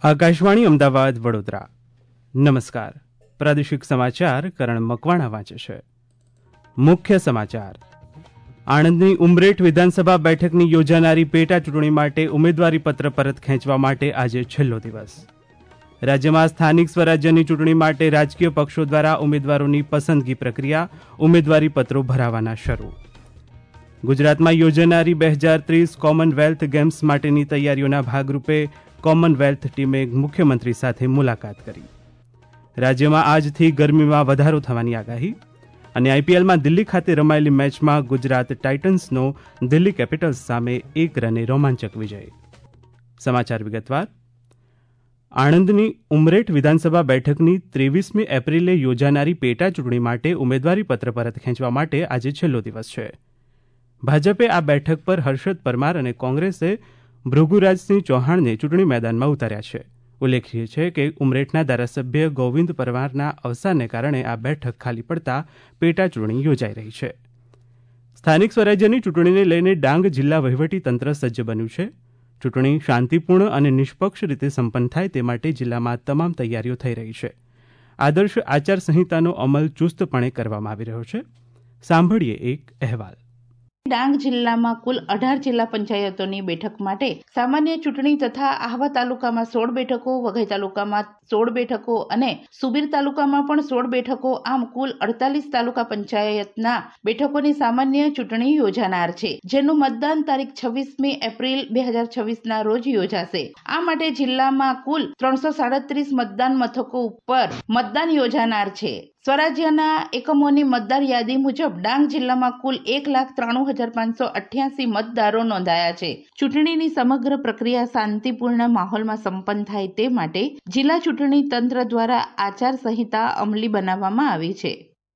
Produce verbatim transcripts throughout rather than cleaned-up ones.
આકાશવાણી અમદાવાદ વડોદરા. નમસ્કાર. પ્રાદેશિક સમાચાર કરણ મકવાણા વાંચે છે. મુખ્ય સમાચાર. આણંદની ઉમરેઠ વિધાનસભા બેઠકની યોજાનારી પેટા ચૂંટણી માટે ઉમેદવારી પત્ર પરત ખેંચવા માટે આજે છેલ્લો દિવસ. રાજ્યમાં સ્થાનિક સ્વરાજ્યની ચૂંટણી માટે રાજકીય પક્ષો દ્વારા ઉમેદવારોની પસંદગી પ્રક્રિયા, ઉમેદવારી પત્રો ભરાવાના શરૂ. ગુજરાતમાં યોજાનારી બે હજાર ત્રીસ કોમનવેલ્થ ગેમ્સ માટેની તૈયારીઓના ભાગરૂપે કોમનવેલ્થ ટીમે મુખ્યમંત્રી સાથે મુલાકાત કરી. રાજ્યમાં આજથી ગરમીમાં વધારો થવાની આગાહી અને આઈપીએલમાં દિલ્હી ખાતે રમાયેલી મેચમાં ગુજરાત ટાઇટન્સનો દિલ્હી કેપિટલ્સ સામે એક રને રોમાંચક વિજય. સમાચાર વિગતવાર. આણંદની ઉમરેઠ વિધાનસભા બેઠકની ત્રેવીસમી એપ્રિલે યોજાનારી પેટા ચૂંટણી માટે ઉમેદવારી પત્ર પરત ખેંચવા માટે આજે છેલ્લો દિવસ છે. ભાજપે આ બેઠક પર હર્ષદ પરમાર અને કોંગ્રેસે ભૃગુરાજસિંહ ચૌહાણને ચૂંટણી મેદાનમાં ઉતાર્યા છે. ઉલ્લેખનીય છે કે ઉમરેઠના ધારાસભ્ય ગોવિંદ પરમારના અવસાનને કારણે આ બેઠક ખાલી પડતા પેટા ચૂંટણી યોજાઈ રહી છે. સ્થાનિક સ્વરાજ્યની ચૂંટણીને લઈને ડાંગ જિલ્લા વહીવટી તંત્ર સજ્જ બન્યું છે. ચૂંટણી શાંતિપૂર્ણ અને નિષ્પક્ષ રીતે સંપન્ન થાય તે માટે જિલ્લામાં તમામ તૈયારીઓ થઈ રહી છે. આદર્શ આચારસંહિતાનો અમલ ચુસ્તપણે કરવામાં આવી રહ્યો છે. સાંભળીએ એક અહેવાલ. ડાંગ જિલ્લામાં કુલ અઢાર જિલ્લા પંચાયતોની બેઠક માટે સામાન્ય ચૂંટણી તથા આહવા તાલુકામાં સોળ બેઠકો, વઘઈ તાલુકામાં સોળ બેઠકો અને સુબીર તાલુકામાં પણ સોળ બેઠકો, આમ કુલ અડતાલીસ તાલુકા પંચાયતના બેઠકોની સામાન્ય ચૂંટણી યોજાનાર છે, જેનું મતદાન તારીખ છવ્વીસમી એપ્રિલ બે હજાર છવ્વીસના રોજ યોજાશે. આ માટે જિલ્લામાં કુલ ત્રણસો સાડત્રીસ મતદાન મથકો ઉપર મતદાન યોજાનાર છે. સ્વરાજ્યના એકમોની મતદાર યાદી મુજબ ડાંગ જિલ્લામાં કુલ એક લાખ ત્રાણું હજાર પાંચસો અઠ્યાસી મતદારો નોંધાયા છે. ચૂંટણીની સમગ્ર પ્રક્રિયા શાંતિપૂર્ણ માહોલમાં સંપન્ન થાય તે માટે જિલ્લા ચૂંટણી તંત્ર દ્વારા આચાર સંહિતા અમલી બનાવવામાં આવી છે.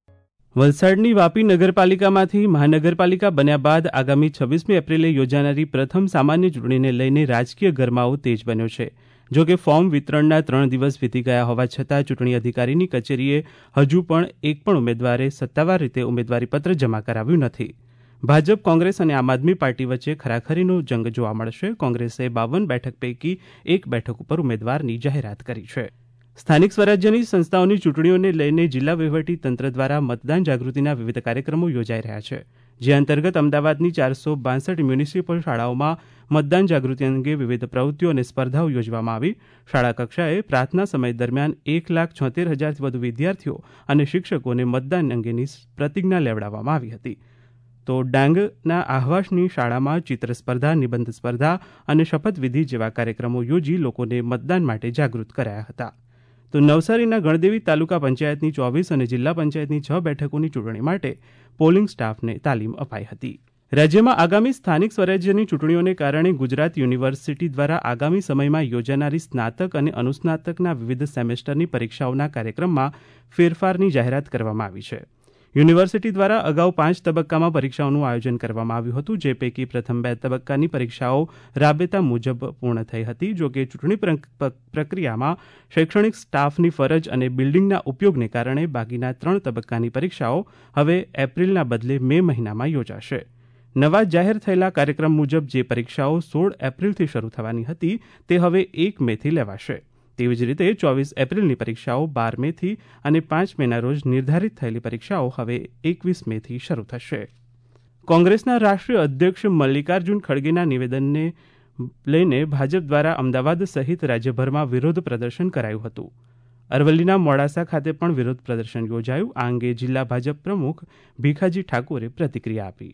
વલસાડની વાપી નગરપાલિકામાંથી મહાનગરપાલિકા બન્યા બાદ આગામી છવ્વીસમી એપ્રિલે યોજાનારી પ્રથમ સામાન્ય ચૂંટણીને લઈને રાજકીય ગરમાવો તેજ બન્યો છે. જો કે ફોર્મ વિતરણના ત્રણ દિવસ વીતી ગયા હોવા છતાં ચૂંટણી અધિકારીની કચેરીએ હજુ પણ એક પણ ઉમેદવારે સત્તાવાર રીતે ઉમેદવારીપત્ર જમા કરાવ્યું નથી. ભાજપ, કોંગ્રેસ અને આમ આદમી પાર્ટી વચ્ચે ખરાખરીનો જંગ જોવા મળશે. કોંગ્રેસે બાવન બેઠક પૈકી એક બેઠક ઉપર ઉમેદવારની જાહેરાત કરી છે. સ્થાનિક સ્વરાજ્યની સંસ્થાઓની ચૂંટણીઓને લઈને જિલ્લા વહીવટી તંત્ર દ્વારા મતદાન જાગૃતિના વિવિધ કાર્યક્રમો યોજાઈ રહ્યા છે. જે અંતર્ગત અમદાવાદની ચારસો બાસઠ મ્યુનિસિપલ શાળાઓમાં મતદાન જાગૃતિ અંગે વિવિધ પ્રવૃત્તિઓ અને સ્પર્ધાઓ યોજવામાં આવી. શાળા કક્ષાએ પ્રાર્થના સમય દરમિયાન એક લાખ છોતેર હજારથી વધુ વિદ્યાર્થીઓ અને શિક્ષકોને મતદાન અંગેની પ્રતિજ્ઞા લેવડાવવામાં આવી હતી. તો ડાંગના આહવાસની શાળામાં ચિત્ર સ્પર્ધા, નિબંધ સ્પર્ધા અને શપથવિધિ જેવા કાર્યક્રમો યોજી લોકોને મતદાન માટે જાગૃત કરાયા હતા. તો નવસારીના ગણદેવી તાલુકા પંચાયતની ચોવીસ અને જિલ્લા પંચાયતની છ બેઠકોની ચૂંટણી માટે પોલિંગ સ્ટાફને તાલીમ અપાઈ હતી. રાજ્યમાં આગામી સ્થાનિક સ્વરાજ્યની ચૂંટણીઓને કારણે ગુજરાત યુનિવર્સિટી દ્વારા આગામી સમયમાં યોજાનારી સ્નાતક અને અનુસ્નાતકના વિવિધ સેમેસ્ટરની પરીક્ષાઓના કાર્યક્રમમાં ફેરફારની જાહેરાત કરવામાં આવી છે. યુનિવર્સિટી દ્વારા અગાઉ પાંચ તબક્કામાં પરીક્ષાઓનું આયોજન કરવામાં આવ્યું હતું, જે પૈકી પ્રથમ બે તબક્કાની પરીક્ષાઓ રાબેતા મુજબ પૂર્ણ થઈ હતી. જોકે ચૂંટણી પ્રક્રિયામાં શૈક્ષણિક સ્ટાફની ફરજ અને બિલ્ડિંગના ઉપયોગને કારણે બાકીના ત્રણ તબક્કાની પરીક્ષાઓ હવે એપ્રિલના બદલે મે મહિનામાં યોજાશે. નવા જાહેર થયેલા કાર્યક્રમ મુજબ જે પરીક્ષાઓ સોળ એપ્રિલથી શરૂ થવાની હતી તે હવે એક મેથી લેવાશે. તેવી જ રીતે ચોવીસ એપ્રિલની પરીક્ષાઓ બાર મેથી અને પાંચ મેના રોજ નિર્ધારિત થયેલી પરીક્ષાઓ હવે એકવીસ મેથી શરૂ થશે. કોંગ્રેસના રાષ્ટ્રીય અધ્યક્ષ મલ્લિકાર્જુન ખડગેના નિવેદનને લઈને ભાજપ દ્વારા અમદાવાદ સહિત રાજ્યભરમાં વિરોધ પ્રદર્શન કરાયું હતું. અરવલ્લીના મોડાસા ખાતે પણ વિરોધ પ્રદર્શન યોજાયું. આ અંગે જિલ્લા ભાજપ પ્રમુખ ભીખાજી ઠાકોરે પ્રતિક્રિયા આપી.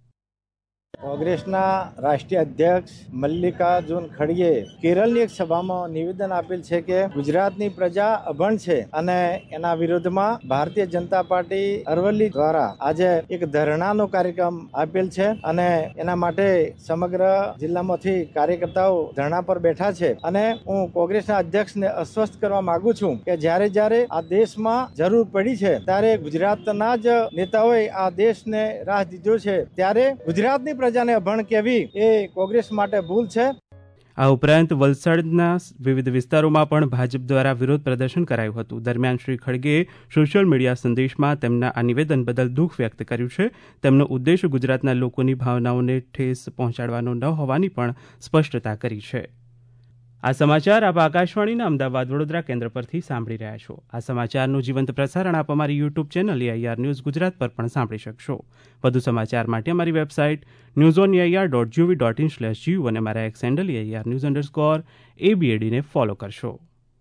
કોંગ્રેસના રાષ્ટ્રીય અધ્યક્ષ મલ્લિકાર્જુન ખડગે કેરળની એક સભામાં નિવેદન આપેલ છે કે ગુજરાતની પ્રજા અભણ છે અને એના વિરોધમાં ભારતીય જનતા પાર્ટી અરવલ્લી દ્વારા આજે એક ધરણાનો કાર્યક્રમ આપેલ છે અને એના માટે સમગ્ર જિલ્લામાંથી કાર્યકર્તાઓ ધરણા પર બેઠા છે. અને હું કોંગ્રેસના અધ્યક્ષને અસ્વસ્થ કરવા માંગુ છું કે જ્યારે જ્યારે આ દેશમાં જરૂર પડી છે ત્યારે ગુજરાતના જ નેતાઓએ આ દેશને રાહ દીધો છે, ત્યારે ગુજરાતની પ્રજાને અભણ કહેવી એ કોંગ્રેસ માટે ભૂલ છે. આ ઉપરાંત વલસાડના વિવિધ વિસ્તારોમાં પણ ભાજપ દ્વારા વિરોધ પ્રદર્શન કરાયું હતું. દરમિયાન શ્રી ખડગેએ સોશિયલ મીડિયા સંદેશમાં તેમના આ નિવેદન બદલ દુઃખ વ્યક્ત કર્યું છે. તેમનો ઉદ્દેશ ગુજરાતના લોકોની ભાવનાઓને ઠેસ પહોંચાડવાનો ન હોવાની પણ સ્પષ્ટતા કરી છે. આ સમાચાર આપ આકાશવાણીના અમદાવાદ વડોદરા કેન્દ્ર પરથી સાંભળી રહ્યા છો. આ સમાચારનું જીવંત પ્રસારણ આપ અમારી YouTube channel AIR news Gujarat પર પણ સાંભળી શકશો. વધુ સમાચાર માટે અમારી website news on AIR dot G O V dot in slash G U અને અમારા X handle AIR news underscore એબીએડીને ફોલો કરશો.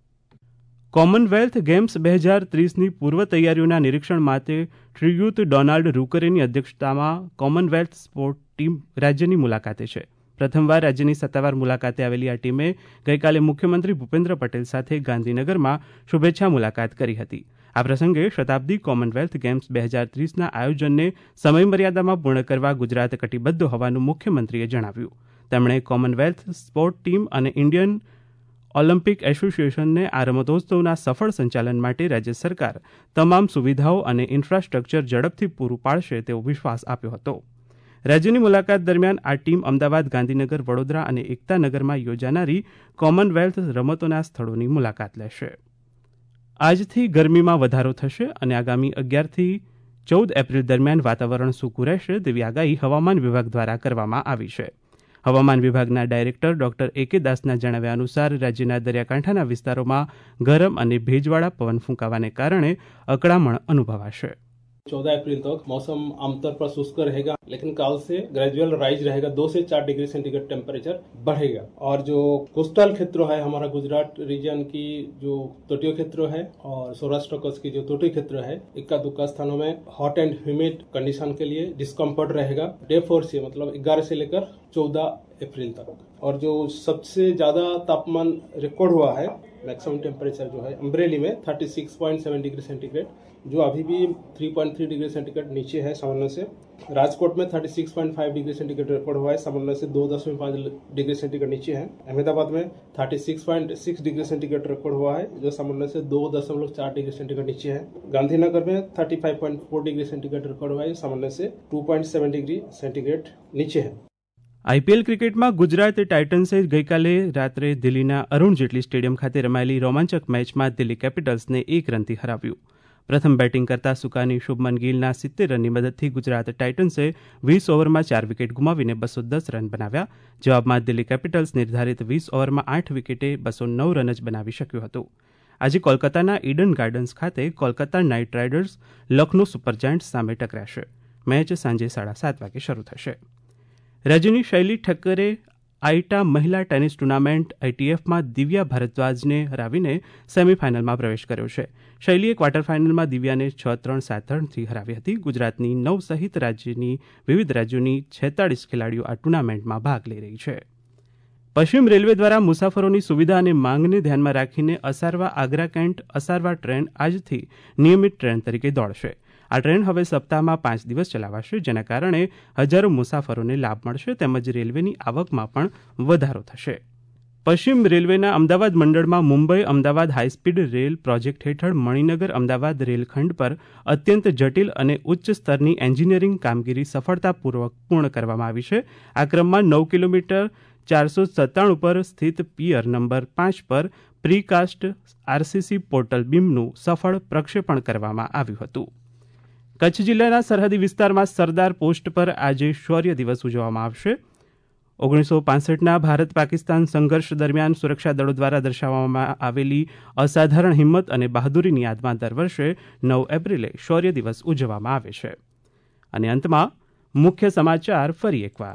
કોમનવેલ્થ ગેમ્સ બે હજાર ત્રીસની પૂર્વ તૈયારીઓના નિરીક્ષણ માટે શ્રીયુત ડોનાલ્ડ રૂકરેની અધ્યક્ષતામાં કોમનવેલ્થ સ્પોર્ટ ટીમ રાજ્યની મુલાકાતે છે. પ્રથમવાર રાજ્યની સત્તાવાર મુલાકાતે આવેલી આ ટીમે ગઈકાલે મુખ્યમંત્રી ભૂપેન્દ્ર પટેલ સાથે ગાંધીનગરમાં શુભેચ્છા મુલાકાત કરી હતી. આ પ્રસંગે શતાબ્દી કોમનવેલ્થ ગેમ્સ બે હજાર ત્રીસના આયોજનને સમયમર્યાદામાં પૂર્ણ કરવા ગુજરાત કટિબદ્ધ હોવાનું મુખ્યમંત્રીએ જણાવ્યું. તેમણે કોમનવેલ્થ સ્પોર્ટ ટીમ અને ઇન્ડિયન ઓલિમ્પિક એસોસિએશનને આ રમતોત્સવના સફળ સંચાલન માટે રાજ્ય સરકાર તમામ સુવિધાઓ અને ઇન્ફ્રાસ્ટ્રક્ચર ઝડપથી પૂરું પાડશે તેવો વિશ્વાસ આપ્યો હતો. રાજ્યની મુલાકાત દરમિયાન આ ટીમ અમદાવાદ, ગાંધીનગર, વડોદરા અને એકતાનગરમાં યોજાનારી કોમનવેલ્થ રમતોના સ્થળોની મુલાકાત લેશે. આજથી ગરમીમાં વધારો થશે અને આગામી અગિયારથી ચૌદ એપ્રિલ દરમિયાન વાતાવરણ સૂકું રહેશે તેવી આગાહી હવામાન વિભાગ દ્વારા કરવામાં આવી છે. હવામાન વિભાગના ડાયરેક્ટર ડોક્ટર એ કે દાસના જણાવ્યા અનુસાર રાજ્યના દરિયાકાંઠાના વિસ્તારોમાં ગરમ અને ભેજવાળા પવન ફૂંકાવાને કારણે અકળામણ અનુભવાશે. चौदह अप्रैल तक मौसम आमतौर पर शुष्क रहेगा, लेकिन काल से ग्रेजुअल राइज रहेगा. दो से चार डिग्री सेंटीग्रेड टेम्परेचर बढ़ेगा. और जो कोस्टल क्षेत्र है हमारा गुजरात रीजन की जो तटीय क्षेत्र है और सौराष्ट्र कच्छ की जो तटीय क्षेत्र है, इक्का दुक्का स्थानों में हॉट एंड ह्यूमिड कंडीशन के लिए डिस्कम्फर्ट रहेगा. डे फोर से मतलब ग्यारह से लेकर चौदह अप्रैल तक. और जो सबसे ज्यादा तापमान रिकॉर्ड हुआ है, मैक्सिमम टेम्परेचर जो है अम्ब्रेली में छत्तीस पॉइंट सात डिग्री सेंटीग्रेड, जो अभी भी तीन पॉइंट तीन डिग्री सेंटीग्रेड नीचे है सामान्य से. राजकोट में छत्तीस पॉइंट पाँच डिग्री सेंटीग्रेड रिकॉर्ड हुआ है, सामान्य से दो दशमलव पाँच डिग्री सेंटीग्रेड नीचे है. अहमदाबाद में छत्तीस पॉइंट छह डिग्री सेंटीग्रेड रिकॉर्ड हुआ है, जो सामान्य से दो दशमलव चार डिग्री सेंटीग्रेड नीचे है. गांधीनगर में पैंतीस पॉइंट चार डिग्री सेंटीग्रेड रिकॉर्ड हुआ है, सामान्य से दो पॉइंट सात डिग्री सेंटीग्रेड नीचे है. આઈપીએલ ક્રિકેટમાં ગુજરાત ટાઇટન્સે ગઈકાલે રાત્રે દિલ્હીના અરુણ જેટલી સ્ટેડિયમ ખાતે રમાયેલી રોમાંચક મેચમાં દિલ્હી કેપિટલ્સને એક રનથી હરાવ્યું. પ્રથમ બેટિંગ કરતા સુકાની શુભમન ગિલના સિત્તેર રનની મદદથી ગુજરાત ટાઇટન્સે વીસ ઓવરમાં ચાર વિકેટ ગુમાવીને બસો દસ રન બનાવ્યા. જવાબમાં દિલ્હી કેપિટલ્સ નિર્ધારિત વીસ ઓવરમાં આઠ વિકેટે બસો નવ રન જ બનાવી શક્યું હતું. આજે કોલકાતાના ઈડન ગાર્ડન્સ ખાતે Kolkata Knight Riders Lucknow Super Giants સામે ટકરાશે. મેચ સાંજે સાડા સાત વાગે શરૂ થશે. રાજ્યની શૈલી ઠક્કરે આઈટા મહિલા ટેનિસ ટુર્નામેન્ટ આઈટીએફમાં દિવ્યા ભારદ્વાજને હરાવીને સેમીફાઇનલમાં પ્રવેશ કર્યો છે. શૈલીએ ક્વાર્ટર ફાઇનલમાં દિવ્યાને છ ત્રણ સાત ત્રણથી હરાવી હતી. ગુજરાતની નવ સહિત રાજ્યની વિવિધ રાજ્યોની છેતાળીસ ખેલાડીઓ આ ટુર્નામેન્ટમાં ભાગ લઈ રહી છે. પશ્ચિમ રેલવે દ્વારા મુસાફરોની સુવિધા અને માંગને ધ્યાનમાં રાખીને અસારવા આગ્રા કેન્ટ અસારવા ટ્રેન આજથી નિયમિત ટ્રેન તરીકે દોડશે. આ ટ્રેન હવે સપ્તાહમાં પાંચ દિવસ ચલાવાશે, જેના કારણે હજારો મુસાફરોને લાભ મળશે તેમજ રેલવેની આવકમાં પણ વધારો થશે. પશ્ચિમ રેલવેના અમદાવાદ મંડળમાં Mumbai Ahmedabad high speed rail project હેઠળ મણિનગર અમદાવાદ રેલખંડ પર અત્યંત જટિલ અને ઉચ્ચ સ્તરની એન્જિનિયરિંગ કામગીરી સફળતાપૂર્વક પૂર્ણ કરવામાં આવી છે. આ ક્રમમાં નવ કિલોમીટર ચારસો સત્તાણું પર સ્થિત પિયર નંબર પાંચ પર પ્રીકાસ્ટ આરસીસી પોર્ટલ બીમનું સફળ પ્રક્ષેપણ કરવામાં આવ્યું હતું. કચ્છ જિલ્લાના સરહદી વિસ્તારમાં સરદાર પોસ્ટ પર આજે શૌર્ય દિવસ ઉજવવામાં આવશે. ઓગણીસો પાસઠના ભારત પાકિસ્તાન સંઘર્ષ દરમિયાન સુરક્ષા દળો દ્વારા દર્શાવવામાં આવેલી અસાધારણ હિંમત અને બહાદુરીની યાદમાં દર વર્ષે નવ એપ્રિલે શૌર્ય દિવસ ઉજવવામાં આવે છે. અને અંતમાં મુખ્ય સમાચાર ફરી એકવાર.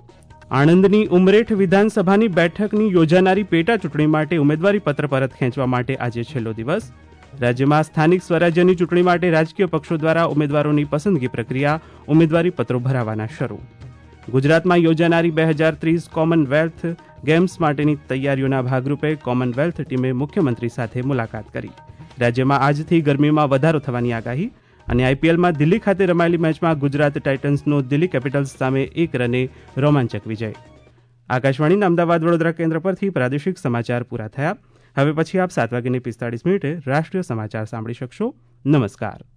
આણંદની ઉમરેઠ વિધાનસભાની બેઠકની યોજાનારી પેટા ચૂંટણી માટે ઉમેદવારી પત્ર પરત ખેંચવા માટે આજે છેલ્લો દિવસ. રાજ્યમાં સ્થાનિક સ્વરાજ્યની ચૂંટણી માટે રાજકીય પક્ષો દ્વારા ઉમેદવારોની પસંદગી પ્રક્રિયા ઉમેદવારી પત્રો ભરાવાના શરૂ. ગુજરાતમાં યોજાનારી બે હજાર ત્રીસ કોમનવેલ્થ ગેમ્સ માટેની તૈયારીઓના ભાગરૂપે કોમનવેલ્થ ટીમે મુખ્યમંત્રી સાથે મુલાકાત કરી. રાજ્યમાં આજથી ગરમીમાં વધારો થવાની આગાહી. અને આઈપીએલમાં દિલ્હી ખાતે રમાયેલી મેચમાં ગુજરાત ટાઇટન્સનો દિલ્હી કેપિટલ્સ સામે એક રને રોમાંચક વિજય. આકાશવાણીના અમદાવાદ વડોદરા કેન્દ્ર પરથી પ્રાદેશિક સમાચાર પૂરા થયા. હવે પછી આપ સાત વાગ્યાની પિસ્તાળીસ મિનિટે રાષ્ટ્રીય સમાચાર સાંભળી શકશો. નમસ્કાર.